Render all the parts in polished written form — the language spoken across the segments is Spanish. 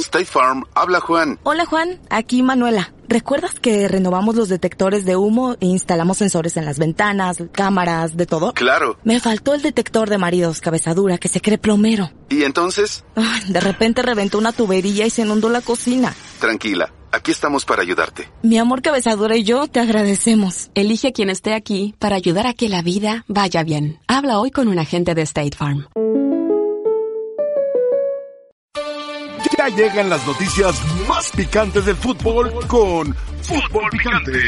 State Farm, habla Juan. Hola Juan, aquí Manuela. ¿Recuerdas que renovamos los detectores de humo e instalamos sensores en las ventanas, cámaras, de todo? Claro. Me faltó el detector de maridos cabezadura que se cree plomero. ¿Y entonces? De repente reventó una tubería y se inundó la cocina. Tranquila, aquí estamos para ayudarte. Mi amor cabezadura y yo te agradecemos. Elige quien esté aquí para ayudar a que la vida vaya bien. Habla hoy con un agente de State Farm. Ya llegan las noticias más picantes del fútbol con Fútbol Picante.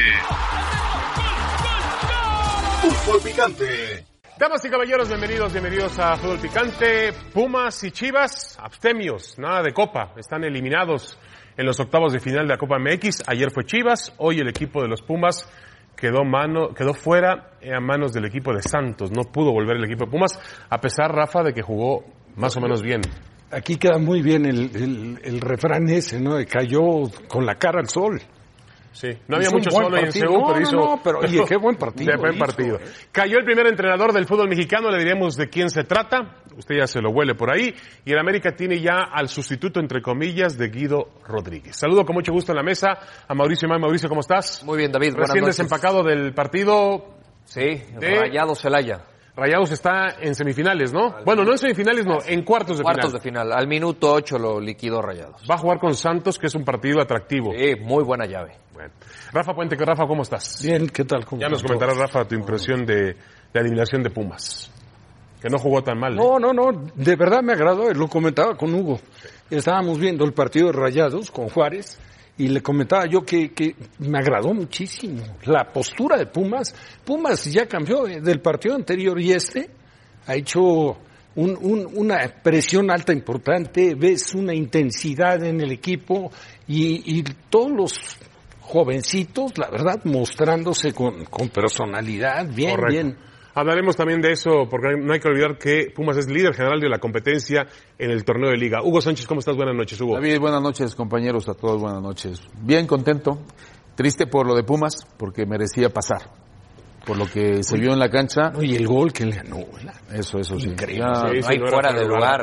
Fútbol Picante. Damas y caballeros, bienvenidos a Fútbol Picante. Pumas y Chivas, abstemios, nada de copa. Están eliminados en los octavos de final de la Copa MX. Ayer fue Chivas, hoy el equipo de los Pumas quedó fuera a manos del equipo de Santos. No pudo volver el equipo de Pumas, a pesar, Rafa, de que jugó más o menos bien. Aquí queda muy bien el refrán ese, ¿no? Cayó con la cara al sol. Sí, no había mucho sol en Seúl, pero hizo... pero oye, qué buen partido. Buen partido. Cayó el primer entrenador del fútbol mexicano, le diremos de quién se trata. Usted ya se lo huele por ahí. Y el América tiene ya al sustituto, entre comillas, de Guido Rodríguez. Saludo con mucho gusto en la mesa a Mauricio Imay. Mauricio, ¿cómo estás? Muy bien, David. Recién desempacado del partido. Sí, Rayados Celaya. Rayados está en semifinales, ¿no? Bueno, no en semifinales, no, en cuartos de final. Cuartos de final. Al minuto 8 lo liquidó Rayados. Va a jugar con Santos, que es un partido atractivo. Sí, muy buena llave. Bueno. Rafa Puente, Rafa, ¿cómo estás? Bien, ¿qué tal? Ya nos comentará, Rafa, tu impresión de la eliminación de Pumas. Que no jugó tan mal. No, de verdad me agradó, lo comentaba con Hugo. Estábamos viendo el partido de Rayados con Juárez y le comentaba yo que me agradó muchísimo la postura de Pumas. Pumas ya cambió del partido anterior y ha hecho una presión alta importante, ves una intensidad en el equipo y todos los jovencitos, la verdad, mostrándose con personalidad, bien, correcto. Bien. Hablaremos también de eso, porque no hay que olvidar que Pumas es líder general de la competencia en el torneo de Liga. Hugo Sánchez, ¿cómo estás? Buenas noches, Hugo. David, buenas noches, compañeros, a todos, buenas noches. Bien contento, triste por lo de Pumas, porque merecía pasar. Por lo que se vio en la cancha. Y el gol que le anula. Eso sí. Increíble. No hay fuera de lugar.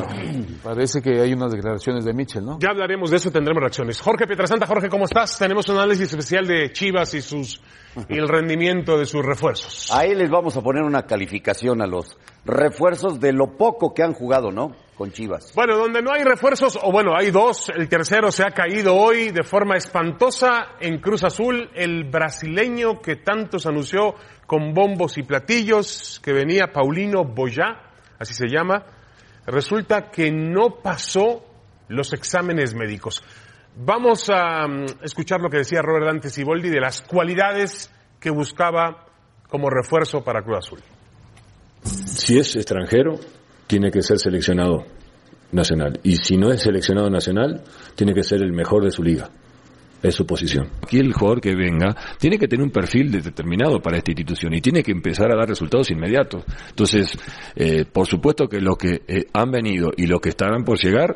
Parece que hay unas declaraciones de Mitchell, ¿no? Ya hablaremos de eso, tendremos reacciones. Jorge Pietrasanta, Jorge, ¿cómo estás? Tenemos un análisis especial de Chivas y el rendimiento de sus refuerzos. Ahí les vamos a poner una calificación a los refuerzos de lo poco que han jugado, ¿no? Con Chivas. Bueno, donde no hay refuerzos, o bueno, hay dos, el tercero se ha caído hoy de forma espantosa en Cruz Azul, el brasileño que tanto se anunció con bombos y platillos, que venía Paulino Boyá, así se llama, resulta que no pasó los exámenes médicos. Vamos a escuchar lo que decía Robert Dante Siboldi de las cualidades que buscaba como refuerzo para Cruz Azul. Si es extranjero, tiene que ser seleccionado nacional. Y si no es seleccionado nacional, tiene que ser el mejor de su liga. Es su posición. Aquí el jugador que venga tiene que tener un perfil determinado para esta institución y tiene que empezar a dar resultados inmediatos. Entonces, por supuesto que los que han venido y los que estarán por llegar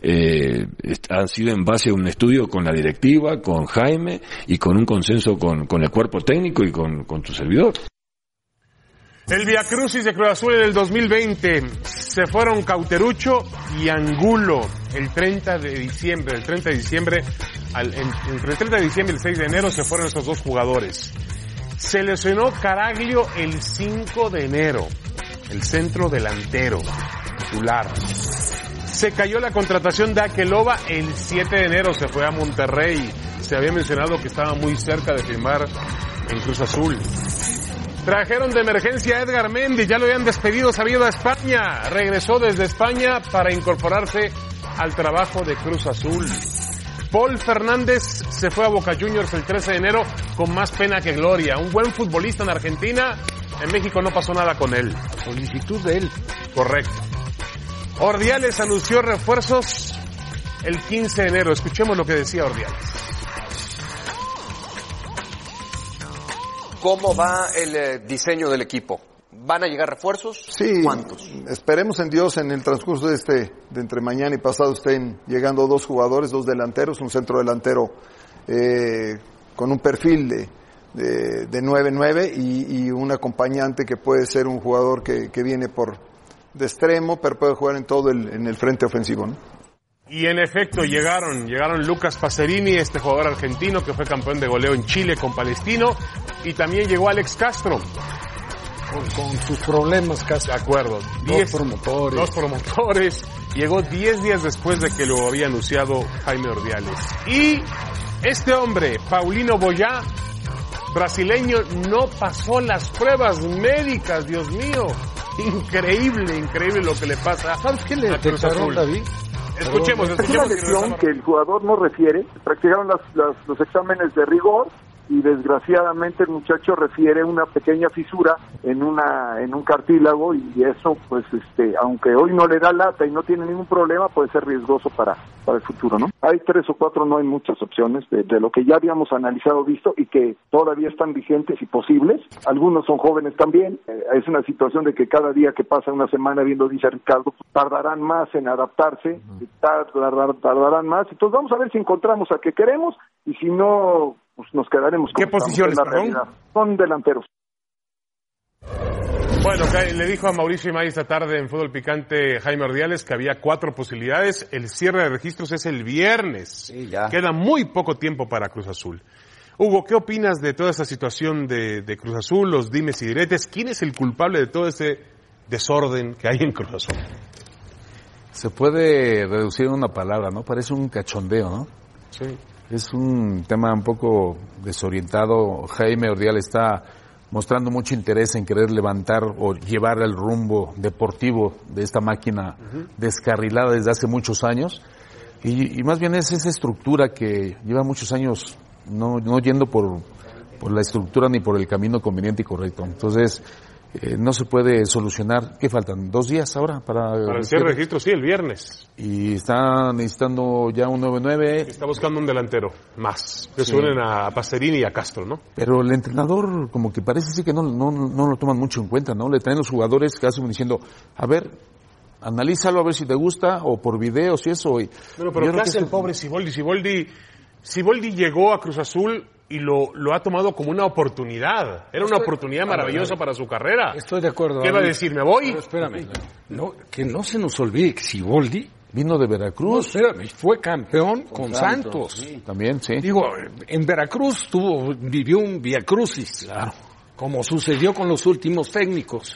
han sido en base a un estudio con la directiva, con Jaime y con un consenso con el cuerpo técnico y con tu servidor. El Viacrucis de Cruz Azul en el 2020 se fueron Cauterucho y Angulo el 30 de diciembre. Entre el 30 de diciembre y el 6 de enero se fueron esos dos jugadores. Se lesionó Caraglio el 5 de enero, el centro delantero titular. Se cayó la contratación de Aqueloba el 7 de enero, se fue a Monterrey. Se había mencionado que estaba muy cerca de firmar en Cruz Azul. Trajeron de emergencia a Edgar Mendy, ya lo habían despedido, se había ido a España. Regresó desde España para incorporarse al trabajo de Cruz Azul. Paul Fernández se fue a Boca Juniors el 13 de enero con más pena que gloria. Un buen futbolista en Argentina, en México no pasó nada con él. Solicitud de él. Correcto. Ordiales anunció refuerzos el 15 de enero. Escuchemos lo que decía Ordiales. ¿Cómo va el diseño del equipo? ¿Van a llegar refuerzos? Sí. ¿Cuántos? Esperemos en Dios en el transcurso de entre mañana y pasado estén llegando dos jugadores, dos delanteros, un centro delantero con un perfil de 9-9 y un acompañante que puede ser un jugador que viene de extremo, pero puede jugar en todo en el frente ofensivo, ¿no? Y en efecto llegaron Lucas Pacerini, este jugador argentino que fue campeón de goleo en Chile con Palestino, y también llegó Alex Castro. Con sus problemas, Castro. De acuerdo. Dos promotores. Llegó 10 días después de que lo había anunciado Jaime Ordiales. Y este hombre, Paulino Boyá, brasileño, no pasó las pruebas médicas, Dios mío. Increíble lo que le pasa. ¿Sabes qué le detectaron, David? Escuchemos. Es una lesión que el jugador no refiere. Practicaron los exámenes de rigor y desgraciadamente el muchacho refiere una pequeña fisura en un cartílago, y eso pues aunque hoy no le da lata y no tiene ningún problema, puede ser riesgoso para el futuro, ¿no? Hay 3 o 4, no hay muchas opciones de lo que ya habíamos analizado, visto y que todavía están vigentes y posibles. Algunos son jóvenes también. Es una situación de que cada día que pasa, una semana viendo, dice Ricardo, tardarán más en adaptarse, tardarán más. Entonces vamos a ver si encontramos a que queremos, y si no, pues nos quedaremos con ¿Qué posiciones, perdón? Son delanteros. Bueno, le dijo a Mauricio Imay esta tarde en Fútbol Picante Jaime Ordiales que había 4 posibilidades. El cierre de registros es el viernes. Sí, ya. Queda muy poco tiempo para Cruz Azul. Hugo, ¿qué opinas de toda esta situación de Cruz Azul, los dimes y diretes? ¿Quién es el culpable de todo ese desorden que hay en Cruz Azul? Se puede reducir en una palabra, ¿no? Parece un cachondeo, ¿no? Sí. Es un tema un poco desorientado. Jaime Ordiales está mostrando mucho interés en querer levantar o llevar el rumbo deportivo de esta máquina descarrilada desde hace muchos años. Y más bien es esa estructura que lleva muchos años no yendo por la estructura ni por el camino conveniente y correcto. Entonces, no se puede solucionar. ¿Qué faltan? 2 días ahora para el cierre de registro, sí, el viernes. Y está necesitando ya un 9-9. Está buscando un delantero más. Que se unen a Pacerini y a Castro, ¿no? Pero el entrenador como que parece sí que no lo toman mucho en cuenta, ¿no? Le traen los jugadores que hacen diciendo, a ver, analízalo a ver si te gusta, o por video, si eso. Pero ¿qué hace el pobre Siboldi? Siboldi llegó a Cruz Azul y lo ha tomado como una oportunidad. Era una oportunidad maravillosa para su carrera. Estoy de acuerdo. ¿Qué va a decir? ¿Me voy? Pero espérame. No, que no se nos olvide que Siboldi vino de Veracruz. No, espérame, fue campeón con Santos. Sí. También, sí. Digo, en Veracruz vivió un viacrucis, claro, como sucedió con los últimos técnicos.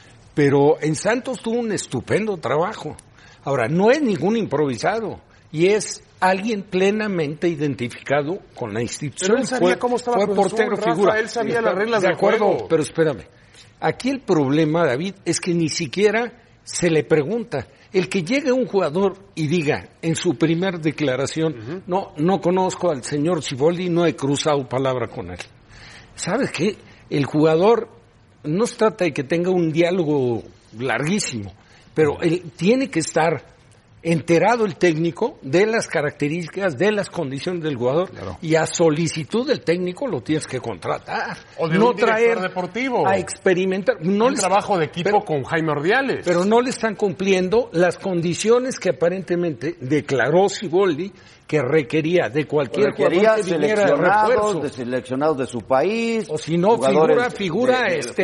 Pero en Santos tuvo un estupendo trabajo. Ahora, no es ningún improvisado, y es alguien plenamente identificado con la institución. Pero él sabía cómo estaba fue portero Rafa, figura. Él sabía las reglas de del acuerdo, juego. Pero espérame. Aquí el problema, David, es que ni siquiera se le pregunta. El que llegue un jugador y diga en su primer declaración, no conozco al señor Siboldi, no he cruzado palabra con él. ¿Sabes qué? El jugador no se trata de que tenga un diálogo larguísimo, pero él tiene que estar enterado, el técnico, de las características, de las condiciones del jugador, claro, y a solicitud del técnico lo tienes que contratar. O de no un director traer deportivo. A experimentar. Un trabajo de equipo con Jaime Ordiales. Pero no le están cumpliendo las condiciones que aparentemente declaró Siboldi que requería de cualquier jugador que viniera de refuerzo. Seleccionados de su país. O si no, figura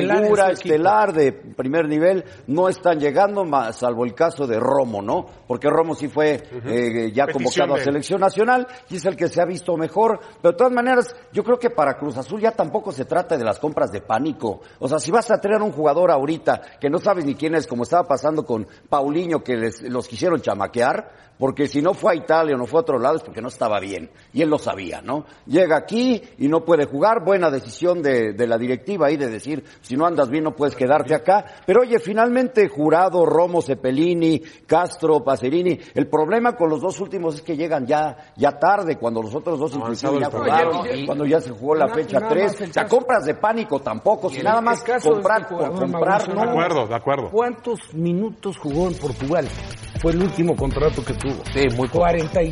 estelar de primer nivel, no están llegando, salvo el caso de Romo, ¿no? Porque Romo sí fue ya convocado a selección nacional y es el que se ha visto mejor. Pero de todas maneras, yo creo que para Cruz Azul ya tampoco se trata de las compras de pánico. O sea, si vas a traer un jugador ahorita que no sabes ni quién es, como estaba pasando con Paulinho, que los quisieron chamaquear, porque si no fue a Italia o no fue a otro lado es porque no estaba bien, y él lo sabía, ¿no? Llega aquí y no puede jugar, buena decisión de la directiva ahí de decir, si no andas bien no puedes quedarte acá, pero oye, finalmente Jurado, Romo, Cepelini, Castro, Pacerini, el problema con los dos últimos es que llegan ya tarde, cuando los otros dos inclusive ya jugaron, cuando ya se jugó la fecha 3, o sea, compras de pánico tampoco, si nada más comprar por comprar, ¿no? De acuerdo. ¿Cuántos minutos jugó en Portugal? Fue el último contrato que tuvo. Sí, muy poco.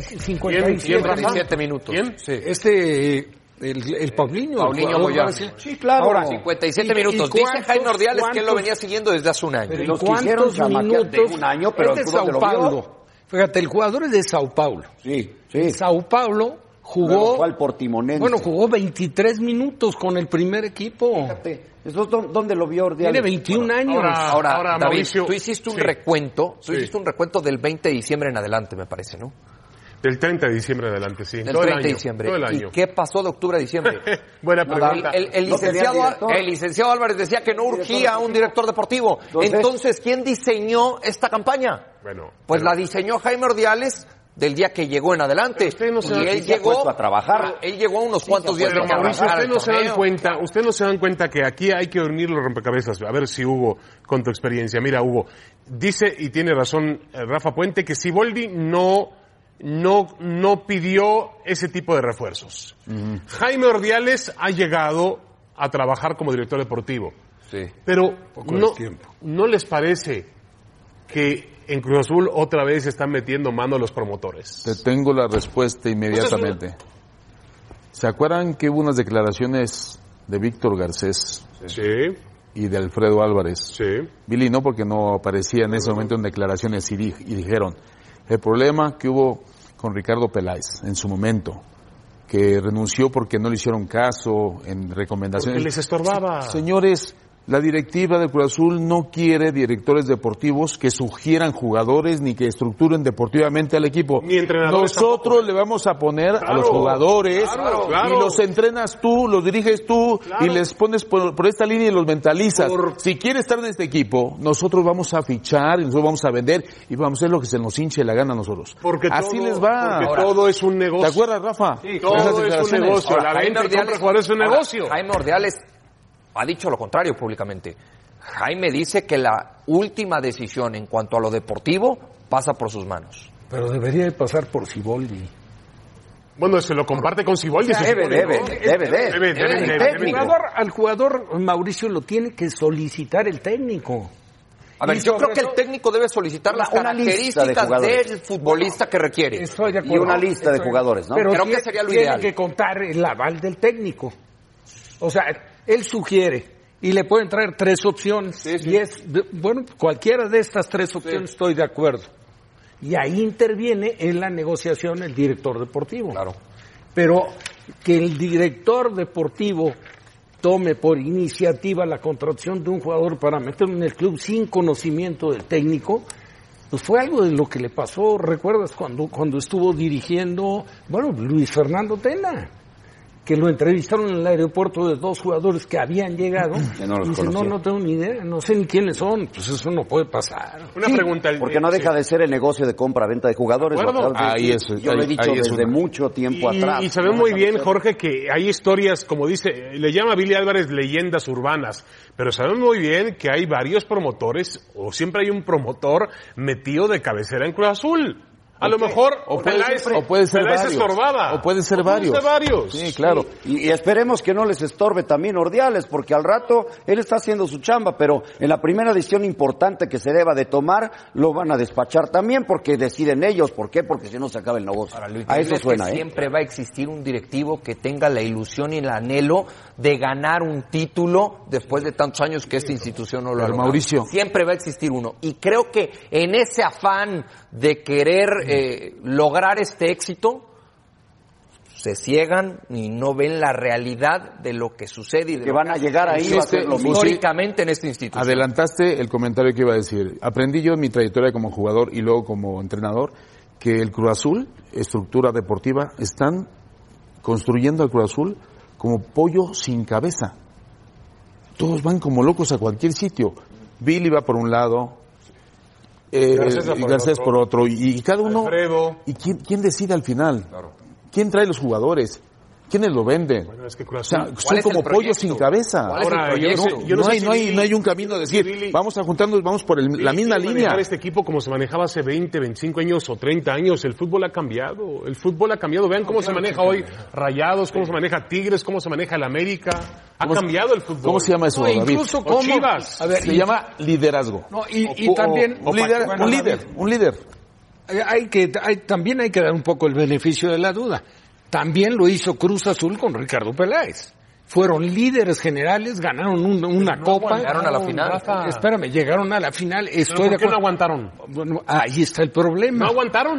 57 minutos. ¿Quién? Sí. El Paulinho. Paulinho Boyá. Sí, claro. Ahora, 57 minutos. Dice Jaime Ordiales que él lo venía siguiendo desde hace un año. Pero ¿y cuántos minutos? De un año, pero es de Sao Paulo. Fíjate, el jugador es de Sao Paulo. Sí. En Sao Paulo jugó... Fue al Portimonense. Bueno, jugó 23 minutos con el primer equipo. Fíjate, ¿dónde lo vio Ordiales? Tiene 21 años. Ahora David, Mauricio, tú hiciste un recuento, hiciste un recuento del 20 de diciembre en adelante, me parece, ¿no? Del 30 de diciembre en adelante, sí. Del todo 30 el de año, diciembre. todo el año. ¿Y qué pasó de octubre a diciembre? Buena pregunta. El licenciado Álvarez decía que no urgía un director deportivo. Entonces, ¿quién diseñó esta campaña? Bueno, pues la diseñó Jaime Ordiales del día que llegó en adelante. Y él llegó a trabajar. Él llegó unos cuantos días pero Mauricio, ustedes no se dan cuenta que aquí hay que unir los rompecabezas. A ver si Hugo, con tu experiencia. Mira, Hugo, dice y tiene razón Rafa Puente que Siboldi no pidió ese tipo de refuerzos. Jaime Ordiales ha llegado a trabajar como director deportivo. Sí. Pero ¿no les parece que en Cruz Azul otra vez están metiendo mano a los promotores? Te tengo la respuesta inmediatamente. ¿Se acuerdan que hubo unas declaraciones de Víctor Garcés? Sí. Y de Alfredo Álvarez? Sí. Billy no, porque no aparecía en ese momento en declaraciones y dijeron, el problema que hubo con Ricardo Peláez en su momento, que renunció porque no le hicieron caso en recomendaciones. Porque les estorbaba. Señores, la directiva del Cruz Azul no quiere directores deportivos que sugieran jugadores ni que estructuren deportivamente al equipo. Ni entrenadores Nosotros tampoco. le vamos a poner a los jugadores y los entrenas tú, los diriges tú y les pones por esta línea y los mentalizas. Si quiere estar en este equipo, nosotros vamos a fichar y nosotros vamos a vender y vamos a hacer lo que se nos hinche la gana a nosotros. Porque así todo, les va. Porque todo es un negocio. ¿Te acuerdas, Rafa? Sí, todo es un negocio. La venta y compra jugadores es un negocio. Jaime Ordiales ha dicho lo contrario públicamente. Jaime dice que la última decisión en cuanto a lo deportivo pasa por sus manos. Pero debería de pasar por Siboldi. Bueno, se lo comparte con Siboldi. Al jugador Mauricio lo tiene que solicitar el técnico. A ver, yo creo que el técnico debe solicitar las características del futbolista que requiere. Estoy de acuerdo. Y una lista de jugadores, ¿no? Pero creo que sería lo ideal. Tiene que contar el aval del técnico. O sea, él sugiere y le pueden traer 3 opciones. Sí. Y bueno, cualquiera de estas 3 opciones estoy de acuerdo. Y ahí interviene en la negociación el director deportivo. Claro. Pero que el director deportivo tome por iniciativa la contratación de un jugador para meterlo en el club sin conocimiento del técnico, pues fue algo de lo que le pasó, ¿recuerdas? Cuando estuvo dirigiendo, Luis Fernando Tena, que lo entrevistaron en el aeropuerto de 2 jugadores que habían llegado. Que no los dice, no tengo ni idea, no sé ni quiénes son. Pues eso no puede pasar. Una pregunta. Porque no deja de ser el negocio de compra-venta de jugadores. Yo lo he dicho desde mucho tiempo atrás. Y sabemos muy bien, Jorge, que hay historias, como dice, le llama Billy Álvarez leyendas urbanas, pero sabemos muy bien que hay varios promotores, o siempre hay un promotor metido de cabecera en Cruz Azul. A lo mejor puede ser varios. Estorbaba. O puede ser varios. Sí, claro. Y esperemos que no les estorbe también Ordiales, porque al rato él está haciendo su chamba, pero en la primera decisión importante que se deba de tomar, lo van a despachar también, porque deciden ellos. ¿Por qué? Porque si no se acaba el negocio. A eso suena, siempre va a existir un directivo que tenga la ilusión y el anhelo de ganar un título después de tantos años que esta institución no lo ha logrado. Mauricio. Siempre va a existir uno. Y creo que en ese afán de querer lograr este éxito, se ciegan y no ven la realidad de lo que sucede y de que van a llegar ahí históricamente en esta institución. Adelantaste el comentario que iba a decir. Aprendí yo en mi trayectoria como jugador y luego como entrenador que el Cruz Azul, estructura deportiva, están construyendo al Cruz Azul como pollo sin cabeza. Todos van como locos a cualquier sitio. Billy va por un lado, Garcés por otro, y cada uno. Alfredo. ¿Y quién decide al final? Claro. ¿Quién trae los jugadores? ¿Quiénes lo venden? Bueno, es que Cruz Azul, o sea, son como pollos sin cabeza. Ahora, no hay un camino de decir, vamos a juntarnos, vamos por la misma línea. Este equipo como se manejaba hace 20, 25 años o 30 años, el fútbol ha cambiado. Vean cómo se maneja hoy Rayados, cómo se maneja Tigres, cómo se maneja el América. Ha cambiado el fútbol. ¿Cómo se llama eso, David? Incluso como Chivas. A ver, se llama liderazgo. No, y también un líder. También hay que dar un poco el beneficio de la duda. También lo hizo Cruz Azul con Ricardo Peláez. Fueron líderes generales, ganaron una copa. ¿Llegaron a la final? Espérame, llegaron a la final. ¿Por qué no aguantaron? Bueno, ahí está el problema. ¿No aguantaron?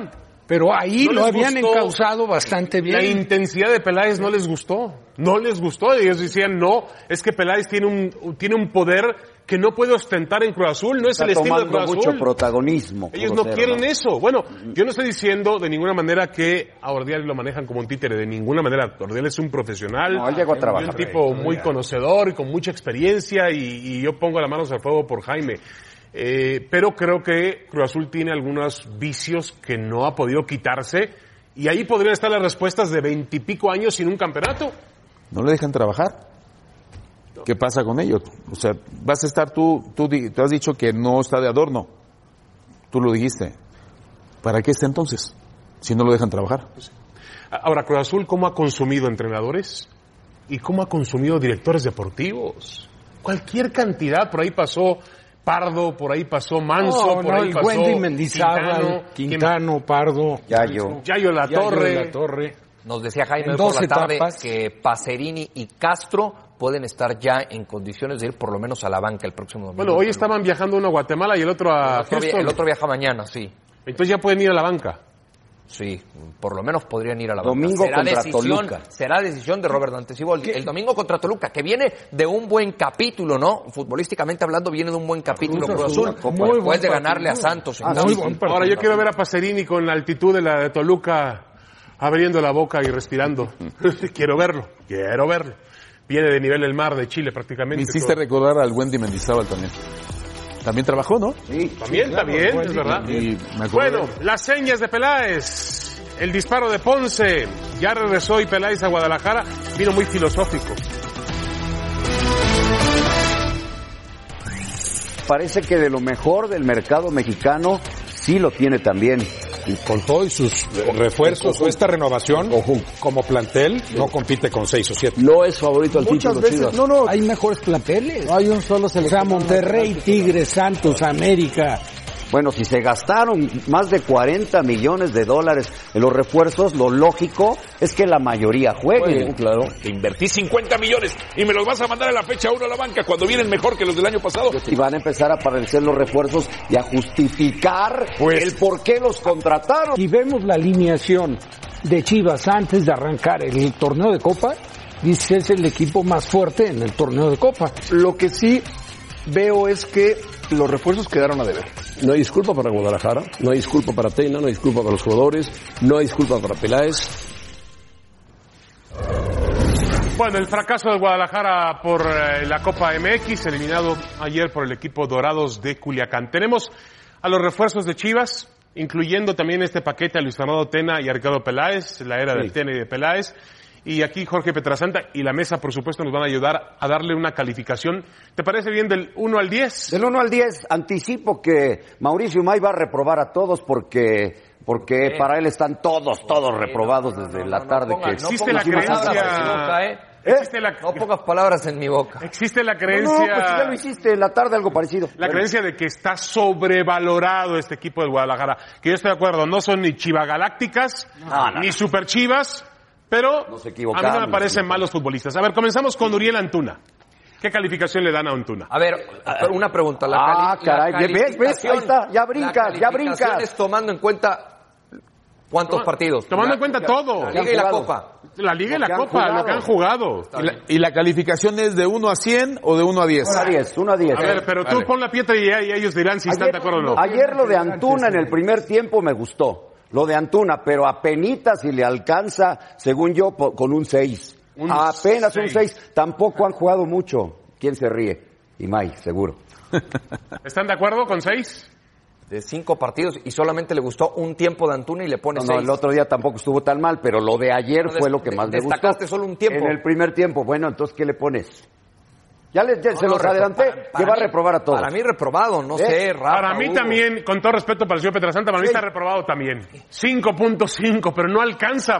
Pero ahí No lo les habían gustó encauzado bastante bien. La intensidad de Peláez no les gustó. No les gustó. Ellos decían, no, es que Peláez tiene un poder que no puede ostentar en Cruz Azul. No es el estilo de Cruz Azul. Mucho protagonismo. Ellos no quieren eso. Bueno, yo no estoy diciendo de ninguna manera que a Ordiales lo manejan como un títere. De ninguna manera. Ordiales es un profesional. No, él llegó a trabajar. Un tipo muy conocedor y con mucha experiencia. Y yo pongo las manos al fuego por Jaime. Pero creo que Cruz Azul tiene algunos vicios que no ha podido quitarse y ahí podrían estar las respuestas de 20 y pico años sin un campeonato. ¿No le dejan trabajar? ¿Qué pasa con ellos? O sea, vas a estar tú has dicho que no está de adorno. Tú lo dijiste. ¿Para qué está entonces? Si no lo dejan trabajar. Ahora, Cruz Azul, ¿cómo ha consumido entrenadores? ¿Y cómo ha consumido directores deportivos? Cualquier cantidad, por ahí pasó Pardo, por ahí pasó Manso, por ahí pasó Wendy Mendizábal, Quintano, Pardo, Yayo La Torre. Nos decía Jaime por la tarde que Pacerini y Castro pueden estar ya en condiciones de ir por lo menos a la banca el próximo domingo. Bueno, hoy estaban viajando uno a Guatemala y el otro a Houston. El otro viaja mañana, sí. Entonces ya pueden ir a la banca. Sí, por lo menos podrían ir a la banca. Domingo contra Toluca. Será decisión de Robert Dante Siboldi. El domingo contra Toluca, que viene de un buen capítulo, ¿no? Futbolísticamente hablando, viene de un buen capítulo Cruz Azul. Después de ganarle a Santos. Ahora yo quiero ver a Pacerini con la altitud de la de Toluca, abriendo la boca y respirando. Quiero verlo. Viene de nivel del mar de Chile prácticamente. Me hiciste recordar al Wendy Mendizábal también. También trabajó, ¿no? Sí, también, es verdad. Bueno, las señas de Peláez, el disparo de Ponce, ya regresó y Peláez a Guadalajara, vino muy filosófico. Parece que de lo mejor del mercado mexicano sí lo tiene también. Y con todos sus refuerzos o esta renovación, como plantel, no compite con 6 o 7. No es favorito al título, Chivas. No, hay mejores planteles. No hay un solo seleccionado. O sea, Monterrey, Tigres, Santos, América. Bueno, si se gastaron más de $40 millones en los refuerzos, lo lógico es que la mayoría juegue. Claro. Te invertí 50 millones y me los vas a mandar a la fecha 1 a la banca cuando vienen mejor que los del año pasado. Y van a empezar a aparecer los refuerzos y a justificar el por qué los contrataron. Si vemos la alineación de Chivas antes de arrancar el torneo de Copa, dice que es el equipo más fuerte en el torneo de Copa. Lo que sí veo es que los refuerzos quedaron a deber. No hay disculpa para Guadalajara, no hay disculpa para Tena, no hay disculpa para los jugadores, no hay disculpa para Peláez. Bueno, el fracaso de Guadalajara por la Copa MX, eliminado ayer por el equipo Dorados de Culiacán. Tenemos a los refuerzos de Chivas, incluyendo también este paquete a Luis Fernando Tena y a Ricardo Peláez, la era del Tena y de Peláez. Y aquí Jorge Petrasanta y la mesa, por supuesto, nos van a ayudar a darle una calificación. ¿Te parece bien del 1 al 10? Del 1 al 10, anticipo que Mauricio May va a reprobar a todos porque para él están todos reprobados desde la tarde. Existe la creencia... No pongas palabras en mi boca. Existe la creencia... No, pues ya lo hiciste en la tarde, algo parecido. La creencia de que está sobrevalorado este equipo de Guadalajara. Que yo estoy de acuerdo, no son ni chivagalácticas, ni super chivas, pero a mí no me parecen malos futbolistas. A ver, comenzamos con Uriel Antuna. ¿Qué calificación le dan a Antuna? A ver, una pregunta. Caray, ¿ves? Ahí está, ya brincas. Tomando en cuenta cuántos partidos. Tomando en cuenta todo. La Liga y la Copa. La Liga y la Copa, lo que han jugado. ¿Y la calificación es de 1 a 100 o de 1 a 10? 1 a 10. A ver, pero tú pon la piedra y ellos dirán si están de acuerdo o no. Ayer lo de Antuna en el primer tiempo me gustó. Lo de Antuna, pero apenitas si le alcanza, según yo, con un 6. Apenas un 6. Tampoco han jugado mucho. ¿Quién se ríe? Imay, seguro. ¿Están de acuerdo con 6? De 5 partidos y solamente le gustó un tiempo de Antuna y le pone 6. No, el otro día tampoco estuvo tan mal, pero lo de ayer fue lo que más me gustó. Destacaste solo un tiempo. En el primer tiempo. Bueno, entonces, ¿qué le pones? Se los adelanté, que va a reprobar a todos. Para mí reprobado, no sé, Rafa. Para mí también, con todo respeto para el señor Petrasanta, para mí está reprobado también. 5.5, pero no alcanza,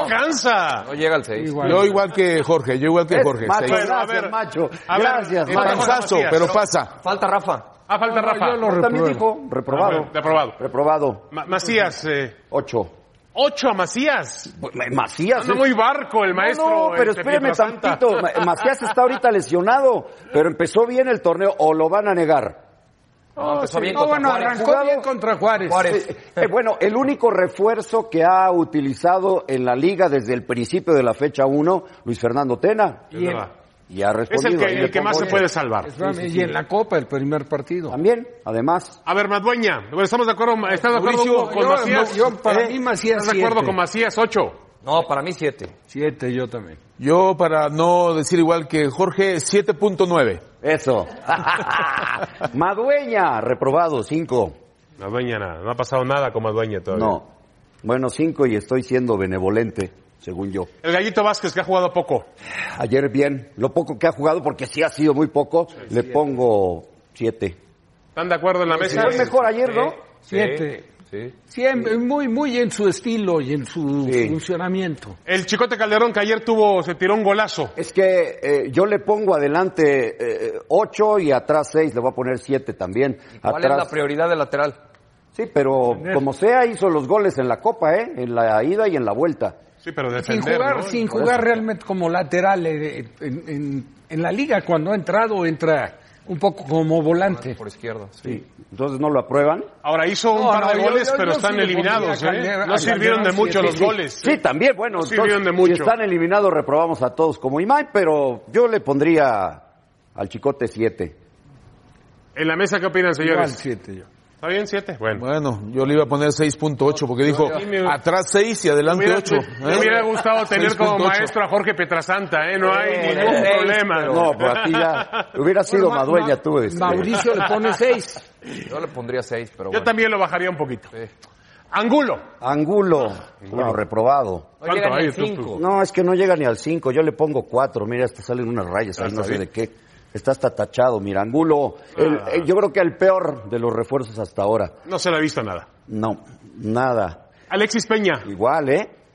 No llega al 6. Yo igual que Jorge, Macho, 6. Gracias, Macho. Gracias, Panzazo, pero pasa. Falta Rafa. Falta Rafa. Yo también dijo reprobado. Reprobado. Macías. 8. 8 a Macías. Macías. Anda muy barco el maestro. No, pero espérame tantito. Macías está ahorita lesionado, pero empezó bien el torneo, o lo van a negar. Arrancó bien contra Juárez. Bueno, el único refuerzo que ha utilizado en la liga desde el principio de la fecha 1, Luis Fernando Tena. Y ha respondido. Es el que más se puede salvar. Y en la Copa, el primer partido. También, además. A ver, Madueña, ¿estamos de acuerdo? ¿Estás de acuerdo con Macías? Para mí Macías ¿Estás de acuerdo con Macías? 8. No, para mí 7. 7, yo también. Yo, para no decir igual que Jorge, 7.9. Eso. Madueña, reprobado, 5. Madueña nada, no ha pasado nada con Madueña todavía. No. Bueno, 5 y estoy siendo benevolente, según yo. El Gallito Vázquez, que ha jugado poco. Ayer bien, lo poco que ha jugado, porque sí ha sido muy poco, le pongo 7. ¿Están de acuerdo en la mesa? Fue mejor ayer, ¿no? 7. Siempre muy en su estilo y en su funcionamiento. El Chicote Calderón, que ayer se tiró un golazo. Es que yo le pongo adelante 8 y atrás 6, le voy a poner 7 también. ¿Cuál es la prioridad del lateral? Sí, pero como sea, hizo los goles en la Copa, en la ida y en la vuelta. Sí, pero defender, sin jugar realmente como lateral en la liga. Cuando ha entrado, entra un poco como volante. Por izquierda. Sí. Entonces no lo aprueban. Ahora hizo un par de goles, pero están eliminados. No sirvieron de mucho los goles. Sí, también, bueno. No sirvieron de mucho. Si están eliminados, reprobamos a todos como Imay, pero yo le pondría al Chicote 7. ¿En la mesa qué opinan, señores? Igual 7 yo. ¿Está bien 7? Bueno, yo le iba a poner 6.8 porque dijo atrás 6 y adelante 8. Me hubiera gustado tener como maestro a Jorge Pietrasanta, no hay ningún problema. No, pues a ti ya hubiera sido Madueña tú. Mauricio le pone 6. Yo le pondría 6, pero yo también lo bajaría un poquito. Angulo. No, reprobado. No llega ni al 5. No, es que no llega ni al 5. Yo le pongo 4. Mira, hasta salen unas rayas ahí, no sé de qué. Está hasta tachado, mira, Angulo. Yo creo que el peor de los refuerzos hasta ahora. No se le ha visto nada. No, nada. Alexis Peña. Igual,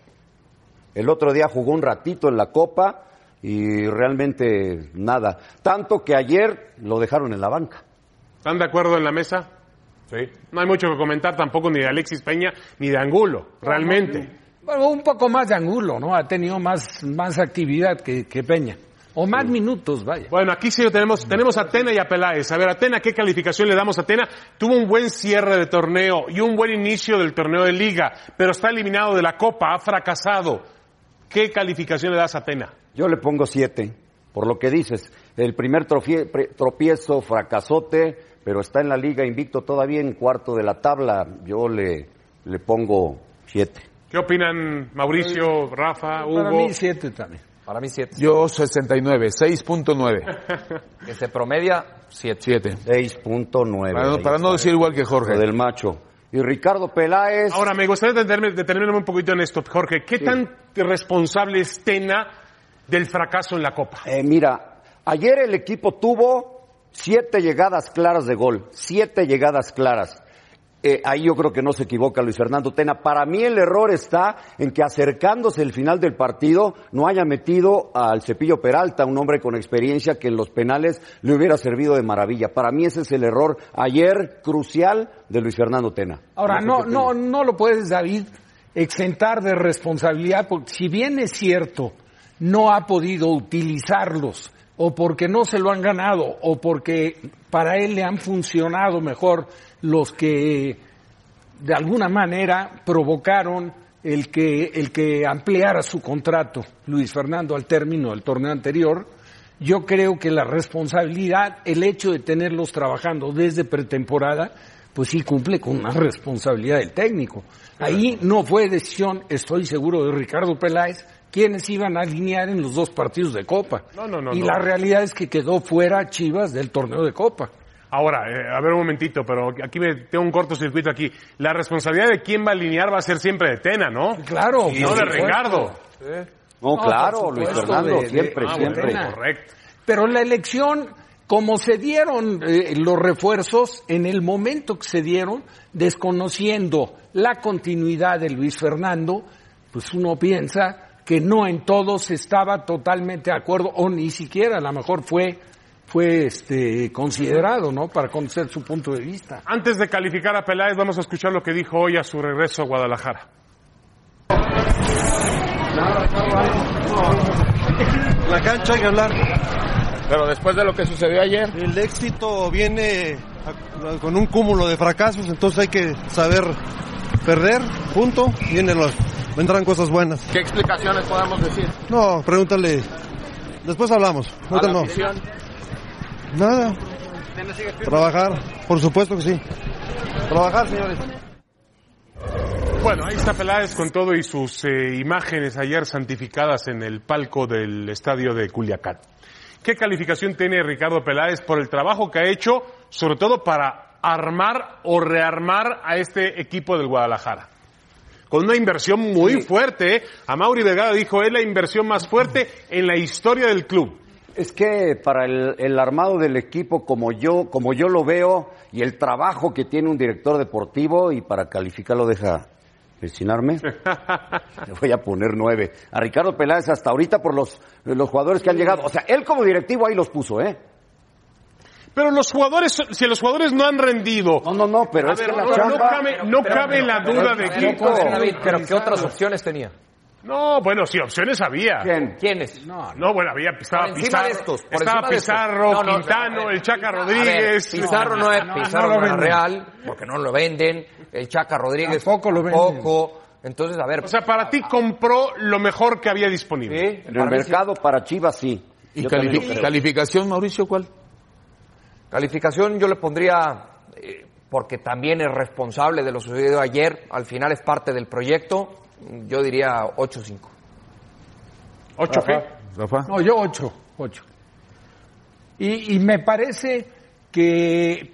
El otro día jugó un ratito en la Copa y realmente nada. Tanto que ayer lo dejaron en la banca. ¿Están de acuerdo en la mesa? Sí. No hay mucho que comentar tampoco ni de Alexis Peña ni de Angulo, realmente. Bueno, un poco más de Angulo, ¿no? Ha tenido más actividad que Peña. O más minutos, vaya. Bueno, aquí sí tenemos a Tena y a Peláez. A ver, a Tena, ¿qué calificación le damos a Tena? Tuvo un buen cierre de torneo y un buen inicio del torneo de liga, pero está eliminado de la Copa, ha fracasado. ¿Qué calificación le das a Tena? Yo le pongo 7, por lo que dices. El primer tropiezo, fracasote, pero está en la liga invicto todavía en cuarto de la tabla. Yo le pongo 7. ¿Qué opinan Mauricio, Rafa, Hugo? Para mí 7 también. Para mí 7. Yo 69, 6.9. Que se promedia 7. 6.9. Para no decir igual que Jorge. Del macho. Y Ricardo Peláez. Ahora, me gustaría detenerme un poquito en esto, Jorge. ¿Qué tan responsable es Tena del fracaso en la Copa? Mira, ayer el equipo tuvo 7 llegadas claras de gol. 7 llegadas claras. Ahí yo creo que no se equivoca Luis Fernando Tena. Para mí el error está en que acercándose el final del partido no haya metido al Cepillo Peralta, un hombre con experiencia que en los penales le hubiera servido de maravilla. Para mí ese es el error ayer crucial de Luis Fernando Tena. Ahora, no lo puedes, David, exentar de responsabilidad, porque si bien es cierto, no ha podido utilizarlos, o porque no se lo han ganado, o porque para él le han funcionado mejor los que de alguna manera provocaron el que ampliara su contrato, Luis Fernando, al término del torneo anterior. Yo creo que la responsabilidad, el hecho de tenerlos trabajando desde pretemporada, pues sí cumple con una responsabilidad del técnico. Ahí no fue decisión, estoy seguro, de Ricardo Peláez, quienes iban a alinear en los 2 partidos de Copa. La realidad es que quedó fuera Chivas del torneo de Copa. Ahora, a ver un momentito, pero aquí tengo un cortocircuito aquí. La responsabilidad de quién va a alinear va a ser siempre de Tena, ¿no? Claro. Y no de Ricardo. No, claro, Luis Fernando, siempre. Correcto. Pero la elección, como se dieron los refuerzos, en el momento que se dieron, desconociendo la continuidad de Luis Fernando, pues uno piensa que no en todos estaba totalmente de acuerdo, o ni siquiera a lo mejor fue considerado, ¿no? Para conocer su punto de vista. Antes de calificar a Peláez, vamos a escuchar lo que dijo hoy a su regreso a Guadalajara. La cancha hay que hablar. Pero después de lo que sucedió ayer. El éxito viene con un cúmulo de fracasos, entonces hay que saber perder, punto, vendrán cosas buenas. ¿Qué explicaciones podemos decir? No, pregúntale, después hablamos. No. Nada, trabajar, por supuesto que sí. Trabajar, señores. Bueno, ahí está Peláez con todo y sus imágenes ayer santificadas en el palco del estadio de Culiacán. ¿Qué calificación tiene Ricardo Peláez por el trabajo que ha hecho, sobre todo para armar o rearmar a este equipo del Guadalajara? Con una inversión muy fuerte, ¿eh? Amaury Vergara dijo, es la inversión más fuerte en la historia del club. Es que para el armado del equipo, como yo lo veo, y el trabajo que tiene un director deportivo, y para calificarlo deja presionarme, le voy a poner 9. A Ricardo Peláez hasta ahorita por los jugadores que han llegado. O sea, él como directivo ahí los puso, ¿eh? Pero los jugadores, si los jugadores no han rendido... No, pero es que la chamba... No cabe la duda de que... Pero ¿qué otras opciones tenía? No, bueno, sí, opciones había. ¿Quiénes? No, bueno, estaba Pizarro, Quintano, el Chaca Rodríguez. Pizarro no es real, porque no lo venden. El Chaca Rodríguez tampoco. Entonces, a ver. O sea, para ti compró lo mejor que había disponible. En el mercado para Chivas sí. ¿Y calificación, Mauricio, cuál? Calificación yo le pondría, porque también es responsable de lo sucedido ayer, al final es parte del proyecto, yo diría 8-5. ¿8 qué? ¿Rafa? No, yo 8. Y me parece que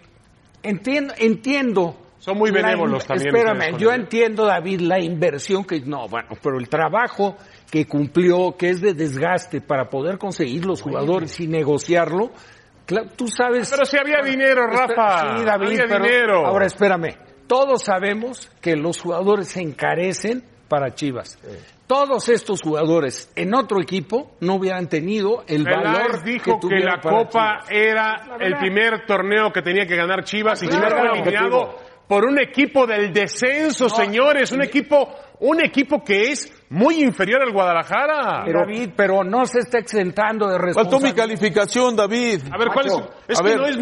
entiendo. Son muy benévolos también. Espérame, yo entiendo, David, la inversión pero el trabajo que cumplió, que es de desgaste para poder conseguir los jugadores y negociarlo, claro, tú sabes... Pero si había dinero, Rafa. Sí, David, había dinero. Ahora, espérame. Todos sabemos que los jugadores se encarecen para Chivas. Sí. Todos estos jugadores en otro equipo no hubieran tenido el valor dijo que la Copa Chivas. Era el primer torneo que tenía que ganar Chivas y Chivas fue eliminado por un equipo del descenso, señores. Un equipo que es muy inferior al Guadalajara. David, pero no se está exentando de responsabilidad. Faltó mi calificación, David. A ver, ¿cuál es? Es que no es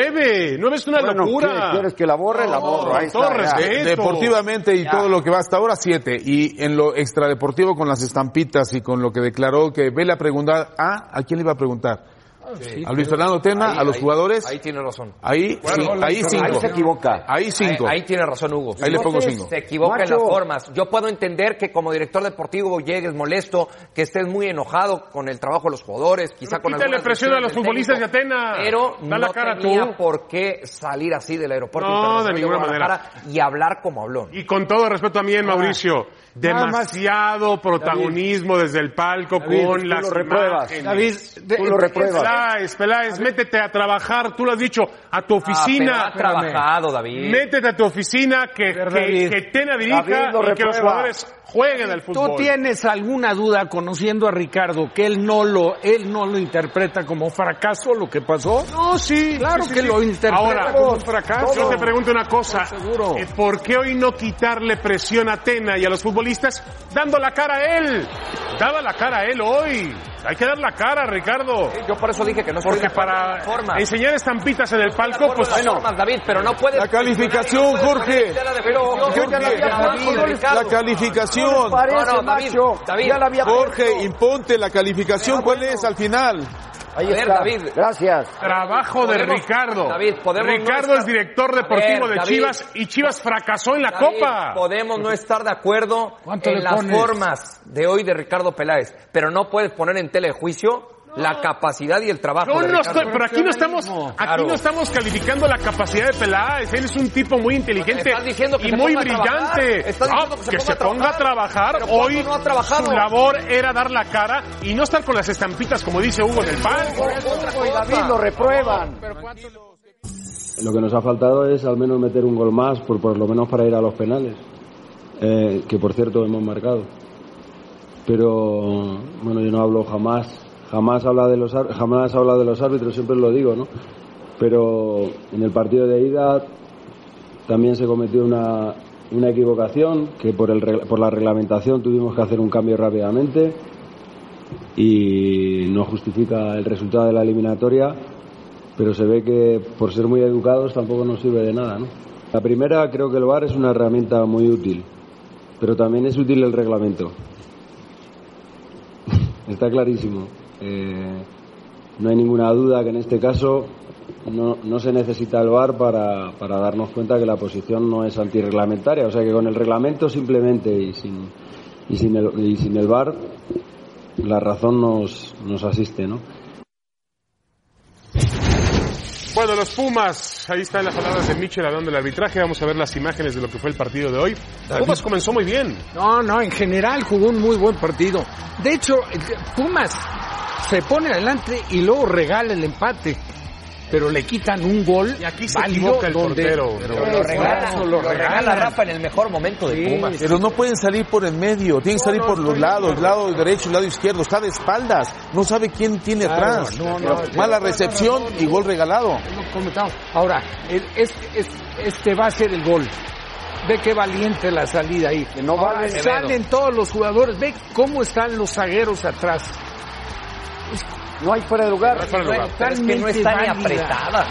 9. 9 es una locura. ¿Quieres que la borre? La borro. Ahí todo respeto. Deportivamente y todo lo que va hasta ahora, 7. Y en lo extradeportivo con las estampitas y con lo que declaró que Vela preguntar, ¿a quién le iba a preguntar? Sí, a Luis Fernando Tena, a los jugadores. Ahí tiene razón. Ahí 5. Ahí se equivoca. Ahí 5. Ahí tiene razón Hugo. Ahí le pongo 5. Se equivoca en las formas. Yo puedo entender que como director deportivo llegues molesto, que estés muy enojado con el trabajo de los jugadores, quizá con quítale presión a los futbolistas de Atena. Pero da la cara tenía por qué salir así del aeropuerto internacional de ninguna manera y hablar como habló. Y con todo respeto también, Mauricio, demasiado protagonismo desde el palco con las imágenes. David, tú lo repruebas. Peláez, métete a trabajar, tú lo has dicho, a tu oficina. Ha trabajado, David. Métete a tu oficina, que Tena dirija y que los jugadores jueguen al fútbol. ¿Tú tienes alguna duda, conociendo a Ricardo, que él no lo interpreta como fracaso lo que pasó? No, sí. Claro que lo interpreta como un fracaso. Yo te pregunto una cosa. ¿Por qué hoy no quitarle presión a Tena y a los futbolistas dando la cara a él? Daba la cara a él hoy. Hay que dar la cara, Ricardo. Yo por eso dije que no. Porque para enseñar estampitas en el palco, pues bueno, David, pero no puedes. La calificación, Jorge. La calificación. Jorge, imponte la calificación. ¿Cuál es al final? Ahí está. David. Gracias. Trabajo de Ricardo. David, Ricardo es director deportivo de Chivas y Chivas fracasó en la Copa. Podemos no estar de acuerdo en las formas de hoy de Ricardo Peláez, pero no puedes poner en tela de juicio la capacidad y el trabajo de Ricardo. Pero aquí no estamos calificando la capacidad de Peláez. Él es un tipo muy inteligente y muy brillante. Que se ponga a trabajar. Hoy su labor era dar la cara y no estar con las estampitas, como dice Hugo, en el palco. Y David lo reprueban. Lo que nos ha faltado es al menos meter un gol más, por lo menos para ir a los penales, que por cierto hemos marcado. Pero bueno, yo no hablo jamás habla de los árbitros, siempre lo digo, ¿no? Pero en el partido de ida también se cometió una equivocación, que por la reglamentación tuvimos que hacer un cambio rápidamente y no justifica el resultado de la eliminatoria, pero se ve que por ser muy educados tampoco nos sirve de nada, ¿no? La primera, creo que el VAR es una herramienta muy útil, pero también es útil el reglamento. Está clarísimo. No hay ninguna duda que en este caso no se necesita el VAR para darnos cuenta que la posición no es antirreglamentaria. O sea que con el reglamento simplemente y sin el VAR la razón nos asiste, ¿no? Bueno, los Pumas, ahí están las palabras de Michel hablando del arbitraje. Vamos a ver las imágenes de lo que fue el partido de hoy. Pumas comenzó muy bien. No, en general jugó un muy buen partido. De hecho, Pumas se pone adelante y luego regala el empate. Pero le quitan un gol. Y aquí se equivoca el portero. Lo regala Rafa en el mejor momento de Pumas. Pero no pueden salir por el medio, tienen que salir por los lados, el lado derecho, el lado izquierdo. Está de espaldas, no sabe quién tiene atrás. Mala recepción y gol regalado. Ahora, este va a ser el gol. Ve qué valiente la salida ahí. Ahora, salen todos los jugadores. Ve cómo están los zagueros atrás. No hay fuera de lugar. Es que no está ni apretada.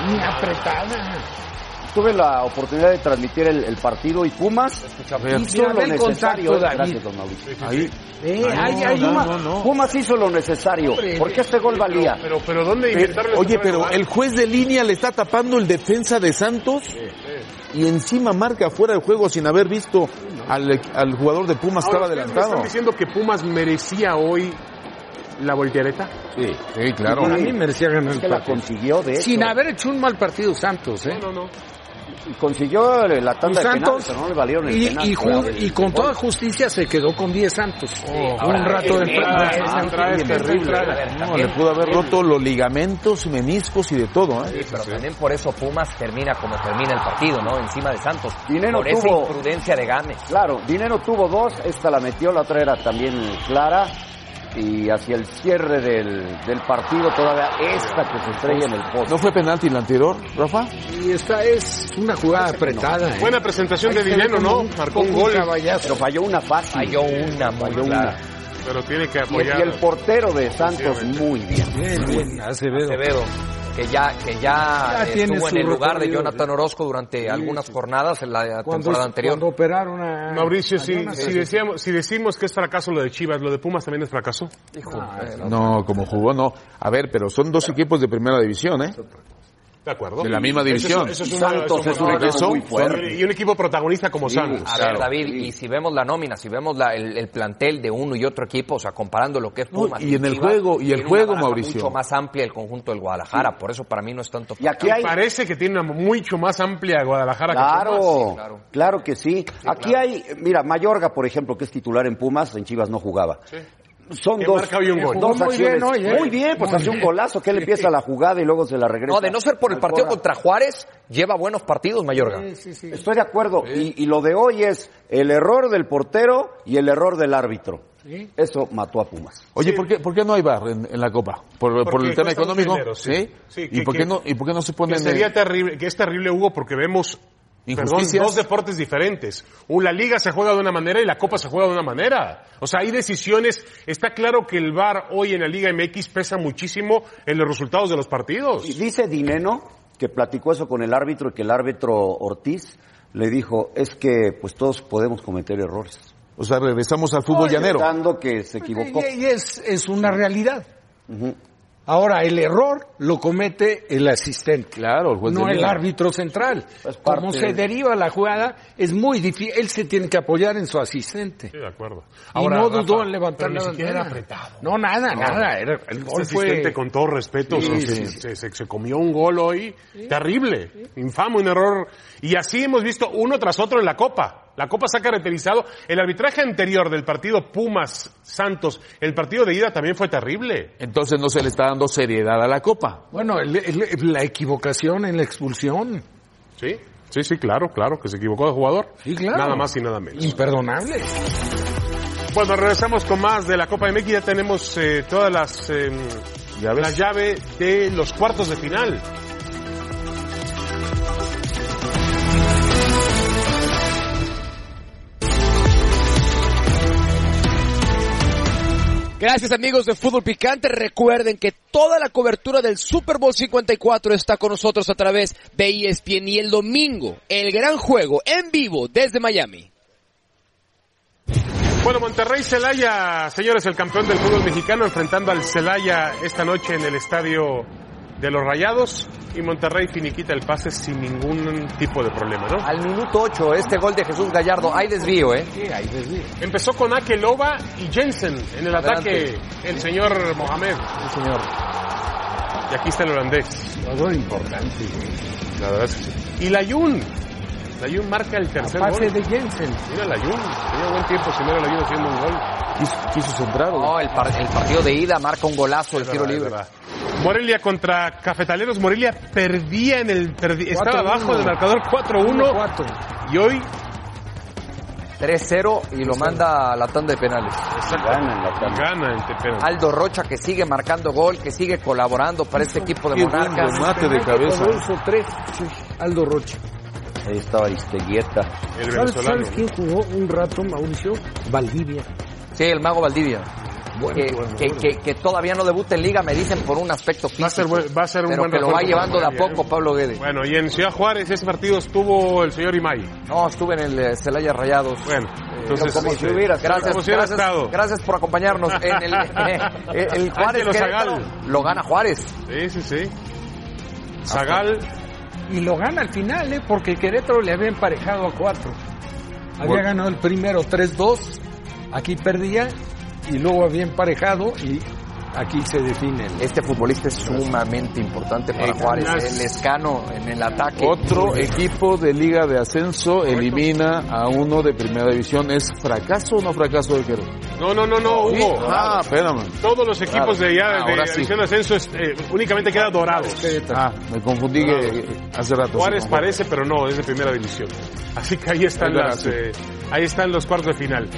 Tuve la oportunidad de transmitir el partido y Pumas hizo lo necesario. Gracias, don Mauricio. Pumas hizo lo necesario, porque este gol valía. Pero ¿dónde inventarle? Oye, pero el juez de línea le está tapando el defensa de Santos y encima marca fuera del juego sin haber visto al jugador de Pumas que estaba adelantado. ¿Están diciendo que Pumas merecía hoy la voltereta? Sí, claro. Para mí merecía ganar el partido. La consiguió, de hecho. Sin haber hecho un mal partido Santos, No. Consiguió la tanda de penales, pero no le valieron el penal. Y con toda justicia se quedó con 10 Santos. Un rato de entrada es terrible. Le pudo haber roto los ligamentos, meniscos y de todo. Pero también por eso Pumas termina como termina el partido, ¿no? Encima de Santos. Dinero por esa imprudencia de Gámez. Claro, Dinero tuvo 2, esta la metió, la otra era también clara. Y hacia el cierre del partido todavía esta que se estrella en el poste. ¿No fue penalti la anterior, Rafa? Y esta es una jugada apretada. Buena presentación de Dinero, ¿no? Marcó un gol. Pero falló una fácil. Falló una. Pero tiene que apoyar. Y el portero de Santos muy bien. Bien, Acevedo. Que ya estuvo en el lugar de Jonathan Orozco durante algunas jornadas en la temporada anterior. Cuando operaron a Mauricio, si decimos que es fracaso lo de Chivas, ¿lo de Pumas también es fracaso? No, como jugó no. A ver, pero son 2 equipos de primera división, De acuerdo. De la misma división. Santos es un equipo muy fuerte. Y un equipo protagonista como Santos. A ver, David, y si vemos la nómina, si vemos el plantel de uno y otro equipo, o sea, comparando lo que es Pumas y en el juego, Mauricio. Mucho más amplia el conjunto del Guadalajara, por eso para mí no es tanto. Y aquí parece que tiene una mucho más amplia Guadalajara que Pumas. Claro que sí. Aquí hay, mira, Mayorga, por ejemplo, que es titular en Pumas, en Chivas no jugaba. Sí. Son dos acciones. Muy bien, pues hace un golazo, que él empieza la jugada y luego se la regresa. No, de no ser por el partido contra Juárez, lleva buenos partidos Mayorga. Sí. Estoy de acuerdo. Y lo de hoy es el error del portero y el error del árbitro. ¿Sí? Eso mató a Pumas. Oye, ¿por qué no hay VAR en la Copa? ¿Por el tema económico? Sí. ¿Y por qué no se pone? Sería terrible, que es terrible, Hugo, porque vemos dos deportes diferentes. La Liga se juega de una manera y la Copa se juega de una manera. O sea, hay decisiones. Está claro que el VAR hoy en la Liga MX pesa muchísimo en los resultados de los partidos. Y dice Dineno que platicó eso con el árbitro y que el árbitro Ortiz le dijo, es que pues todos podemos cometer errores. O sea, regresamos al fútbol llanero. Que se equivocó. Y es una realidad. Ahora, el error lo comete el asistente. Claro, el juez no el árbitro central. Como se deriva la jugada, es muy difícil. Él se tiene que apoyar en su asistente. Sí, de acuerdo. Ahora, y no dudó en levantar la bandera. Era apretado. No, nada. El gol asistente, con todo respeto, se comió un gol hoy terrible, infame, un error. Y así hemos visto uno tras otro en la Copa. La Copa se ha caracterizado. El arbitraje anterior del partido Pumas-Santos, el partido de ida también fue terrible. Entonces no se le está dando seriedad a la Copa. Bueno, la equivocación en la expulsión. Sí, claro, que se equivocó el jugador. Sí, claro. Nada más y nada menos. Imperdonable. Bueno, regresamos con más de la Copa MX. Ya tenemos todas las llaves de los cuartos de final. Gracias amigos de Fútbol Picante. Recuerden que toda la cobertura del Super Bowl 54 está con nosotros a través de ESPN y el domingo, el gran juego en vivo desde Miami. Bueno, Monterrey-Celaya, señores, el campeón del fútbol mexicano enfrentando al Celaya esta noche en el estadio de los Rayados, y Monterrey finiquita el pase sin ningún tipo de problema, ¿no? Al minuto 8, este gol de Jesús Gallardo, hay desvío, ¿eh? Sí, hay desvío. Empezó con Akeloba y Jensen en el ataque, el señor Mohamed. Sí, señor. Y aquí está el holandés. Algo importante, la verdad es que sí. Y Layún marca el tercer gol. Pase de Jensen. Mira Layún, tenía buen tiempo sin ver a Layún haciendo un gol. Quiso centrar. No, el partido de ida marca un golazo, el tiro libre. Morelia contra Cafetaleros. Morelia perdía estaba abajo del marcador 4-1. Y hoy 3-0 y lo manda a la tanda de penales. Gana en penales. Aldo Rocha, que sigue marcando gol, que sigue colaborando para este equipo de Monarcas. Remate de cabeza. Aldo Rocha. Ahí estaba Aristeguieta. ¿Sabes quién jugó un rato, Mauricio? Valdivia. Sí, el Mago Valdivia. Bueno. Que todavía no debuta en Liga, me dicen por un aspecto físico. Va a ser un pero buen que lo va llevando de a Morelia, poco Pablo Guede. Bueno, y en Ciudad Juárez ese partido estuvo el señor Imay. No, estuve en el Celaya Rayados. Bueno, entonces como si hubiera estado. Gracias por acompañarnos en el Juárez lo gana Juárez. Sí. Zagal. Y lo gana al final, porque Querétaro le había emparejado a 4. Había ganado el primero 3-2, aquí perdía y luego había emparejado y aquí se define. Este futbolista es sumamente importante para Juárez, el Lescano en el ataque. Otro equipo de Liga de Ascenso elimina a uno de Primera División. ¿Es fracaso o no fracaso de Querétaro? No, Hugo. Espérame. Todos los equipos de allá de División de Ascenso únicamente queda Dorados. Me confundí hace rato. Juárez parece, pero no, es de Primera División. Así que ahí están ahí están los cuartos de final.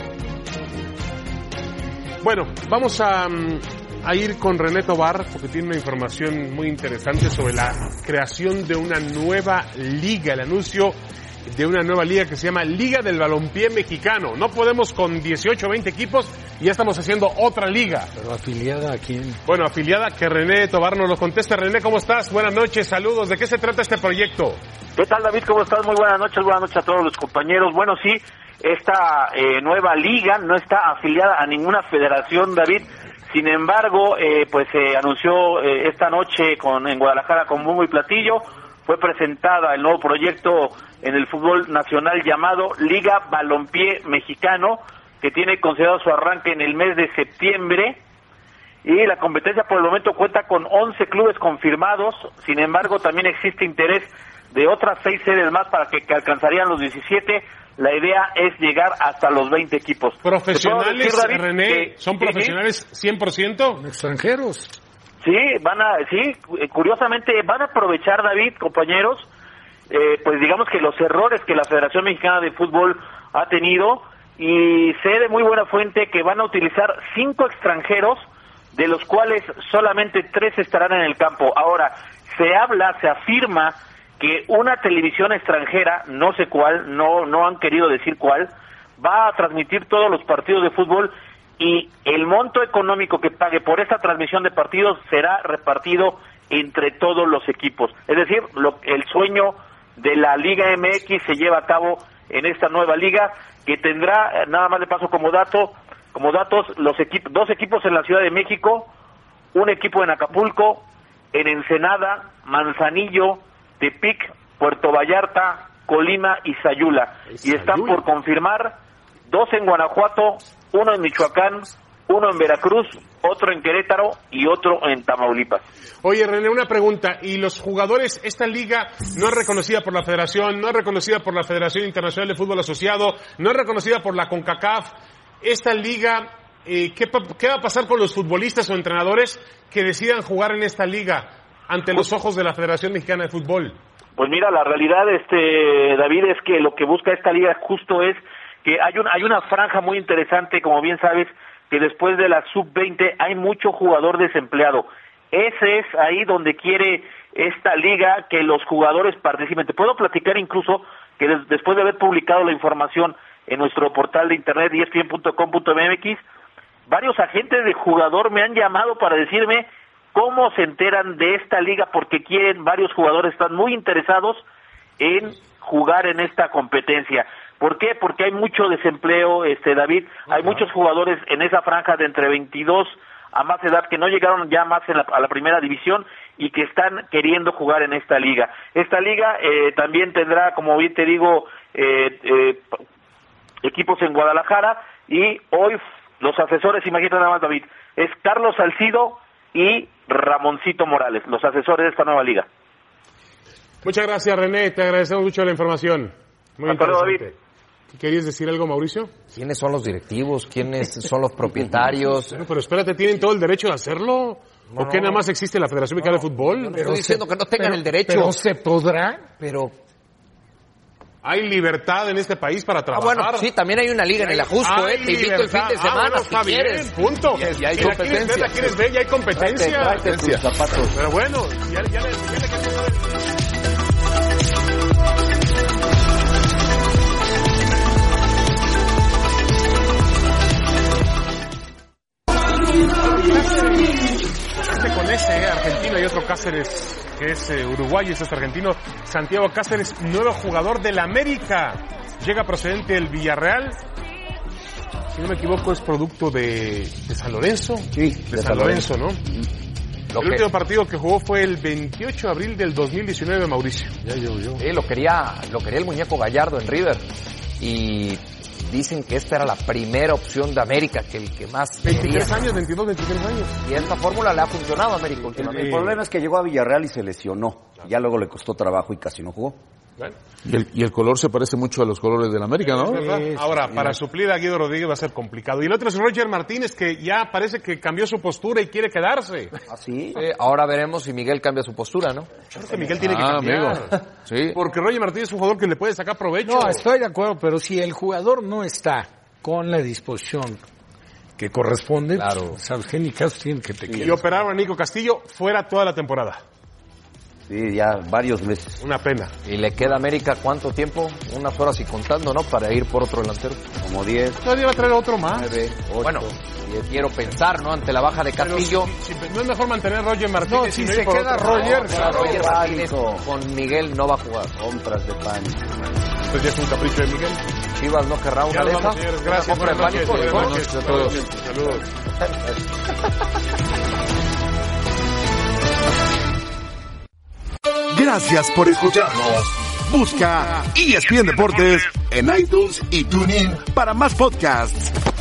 Bueno, vamos a ir con René Tobar, porque tiene una información muy interesante sobre la creación de una nueva liga, el anuncio de una nueva liga que se llama Liga del Balompié Mexicano. No podemos con 18 o 20 equipos y ya estamos haciendo otra liga. ¿Pero afiliada a quién? Bueno, afiliada, que René Tobar nos lo conteste. René, ¿cómo estás? Buenas noches, saludos. ¿De qué se trata este proyecto? ¿Qué tal, David? ¿Cómo estás? Muy buenas noches a todos los compañeros. Bueno, sí, esta nueva liga no está afiliada a ninguna federación, David. Sin embargo, pues se anunció esta noche en Guadalajara con bombo y platillo. Fue presentada el nuevo proyecto en el fútbol nacional llamado Liga Balompié Mexicano, que tiene considerado su arranque en el mes de septiembre. Y la competencia por el momento cuenta con 11 clubes confirmados. Sin embargo, también existe interés de otras 6 sedes más para que alcanzarían los 17. La idea es llegar hasta los 20 equipos. ¿Profesionales, decir, David, René? ¿Son profesionales 100%? ¿Extranjeros? Sí, curiosamente van a aprovechar, David, compañeros, pues digamos que los errores que la Federación Mexicana de Fútbol ha tenido, y sé de muy buena fuente que van a utilizar 5 extranjeros, de los cuales solamente 3 estarán en el campo. Ahora, se afirma que una televisión extranjera, no sé cuál, no han querido decir cuál, va a transmitir todos los partidos de fútbol, y el monto económico que pague por esta transmisión de partidos será repartido entre todos los equipos. Es decir, el sueño de la Liga MX se lleva a cabo en esta nueva liga, que tendrá, nada más de paso como datos, dos equipos en la Ciudad de México, un equipo en Acapulco, en Ensenada, Manzanillo, Tepic, Puerto Vallarta, Colima y Sayula. Y están por confirmar 2 en Guanajuato, 1 en Michoacán, 1 en Veracruz, otro en Querétaro y otro en Tamaulipas. Oye, René, una pregunta. ¿Y los jugadores, esta liga no es reconocida por la Federación, no es reconocida por la Federación Internacional de Fútbol Asociado, no es reconocida por la CONCACAF? Esta liga, ¿qué va a pasar con los futbolistas o entrenadores que decidan jugar en esta liga ante los ojos de la Federación Mexicana de Fútbol? Pues mira, la realidad, David, es que lo que busca esta liga justo es que hay una franja muy interesante, como bien sabes, que después de la sub-20 hay mucho jugador desempleado. Ese es ahí donde quiere esta liga que los jugadores participen. Te puedo platicar incluso que después de haber publicado la información en nuestro portal de internet ESPN.com.mx, varios agentes de jugador me han llamado para decirme cómo se enteran de esta liga, porque varios jugadores están muy interesados en jugar en esta competencia. ¿Por qué? Porque hay mucho desempleo, David, hay muchos jugadores en esa franja de entre 22 a más edad que no llegaron ya más a la primera división y que están queriendo jugar en esta liga. Esta liga también tendrá, como bien te digo, equipos en Guadalajara, y hoy los asesores, imagínate nada más, David, es Carlos Salcido y Ramoncito Morales, los asesores de esta nueva liga. Muchas gracias, René, te agradecemos mucho la información. Muy interesante. David. ¿Querías decir algo, Mauricio? ¿Quiénes son los directivos? ¿Quiénes son los propietarios? Bueno, pero espérate, ¿tienen todo el derecho de hacerlo? ¿O qué nada más existe la Federación Mexicana de Fútbol? No estoy diciendo que no tengan el derecho. Pero se podrá. Pero hay libertad en este país para trabajar. Bueno, sí, también hay una liga en el Ajusco, te invito el fin de semana si quieres. Bien, punto. Y hay competencia. ¿La quieres ver? Ya hay competencia. Tráete tus zapatos. Pero bueno, ya le con ese argentino y otro Cáceres que es uruguayo, este es argentino. Santiago Cáceres, nuevo jugador del América, llega procedente del Villarreal, si no me equivoco es producto de San Lorenzo. Sí, de San Lorenzo, ¿no? El último partido que jugó fue el 28 de abril del 2019, Mauricio. Ya llovió. Sí, lo quería el muñeco Gallardo en River, y dicen que esta era la primera opción de América, que el que más 23 quería. años, 22, 23 años. Y esta fórmula le ha funcionado a América últimamente. El problema es que llegó a Villarreal y se lesionó. Ya luego le costó trabajo y casi no jugó. Bueno. Y el color se parece mucho a los colores del América, ¿no? Ahora, para suplir a Guido Rodríguez va a ser complicado. Y el otro es Roger Martínez, que ya parece que cambió su postura y quiere quedarse. ¿Ah, sí? Ahora veremos si Miguel cambia su postura, ¿no? Yo creo que Miguel tiene que cambiar. Amigo. Sí. Porque Roger Martínez es un jugador que le puede sacar provecho. No, estoy de acuerdo, pero si el jugador no está con la disposición que corresponde, claro, Sargent y Castro tienen que te quedar. Y operaron a Nico Castillo fuera toda la temporada. Sí, ya varios meses. Una pena. ¿Y le queda a América cuánto tiempo? Unas horas y contando, ¿no? Para ir por otro delantero. Como 10. Todavía va a traer otro más. 9, 8. Bueno, quiero pensar, ¿no? Ante la baja de Castillo. No es mejor mantener a Roger Martínez. No, si se queda Roger. Roger Martínez con Miguel no va a jugar. Compras de pánico. Pues ya es un capricho de Miguel. Chivas no querrá una de esas. Gracias. Buenas noches a todos. Saludos. Gracias por escucharnos. Busca ESPN Deportes en iTunes y TuneIn para más podcasts.